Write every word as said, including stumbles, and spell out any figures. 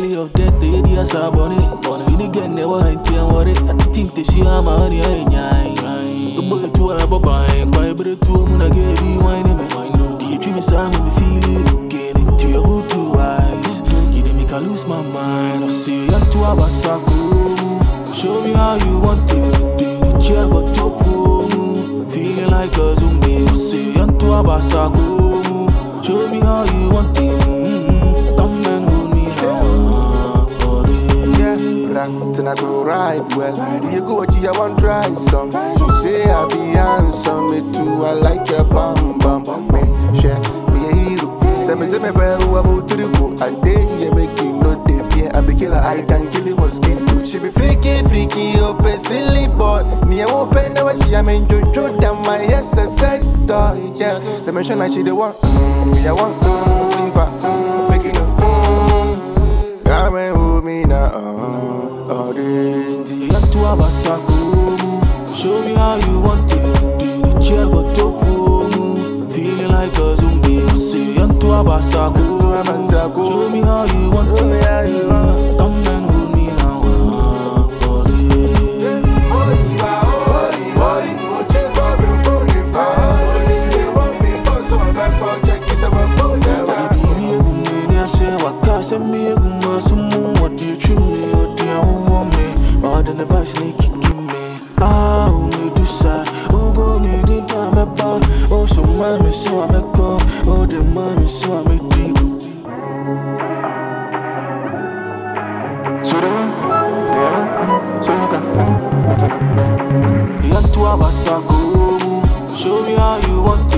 valley of death, the ideas are bonny. Mini gang never ain't and worry. I think the shit I'm on the eye. The boy to a baba and quite better to a moon again. Whining me. Do you treat me some in the feeling? Get into your hood two eyes. You didn't make I lose my mind. I see you to a basako. Show me how you want it. Do you check what to pull? Feeling like a zombie. I see you to a basako. Show me how you want it. Mm-hmm. Come and hold me now. Yeah, tonight we ride well. You go what you want, try some. You say I be handsome, me too. I like your bum bum bum. Me share me a hero. Say me say me bear who about to go. I day you make you no dey fear. I be killer, I can kill the mosquito. She be freaky, freaky, open silly boy. Me a open now she am in Jojo. Damn my S S X story. Yeah, say me show like she the one. Me I want mm, fever, mm, make you know. Mm, come and hold me now. Uh, all the to a basako. Show me how you want it. Do you check what to pull? Feeling like a zombie. Say you to a basako. Show me how you want it. Come and hold me now. Oh, yeah. Send me a good man, some more. What do you treat me? What do you want me? More than the vice, they kicking me. Ah, who me do sad? Who go need it? I'm a bar. Oh, so mommy, so I'm a go. Oh, the mommy, so I'm a deep. You want to have a sago? Show me how you want